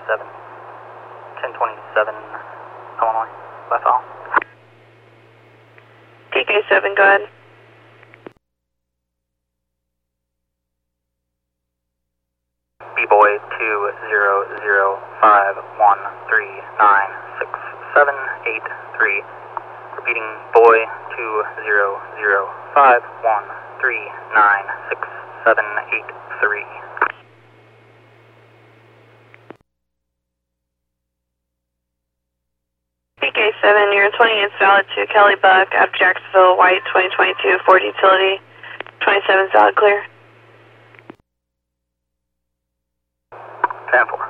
1027. 1027, Illinois, left off. TK7, go ahead. B-Boy 20051396783. Repeating, Boy 20051396783. TK7, you're 28 valid to Kelly Buck, out of Jacksonville, White 2022, Ford Utility. 27 valid clear. 10-4.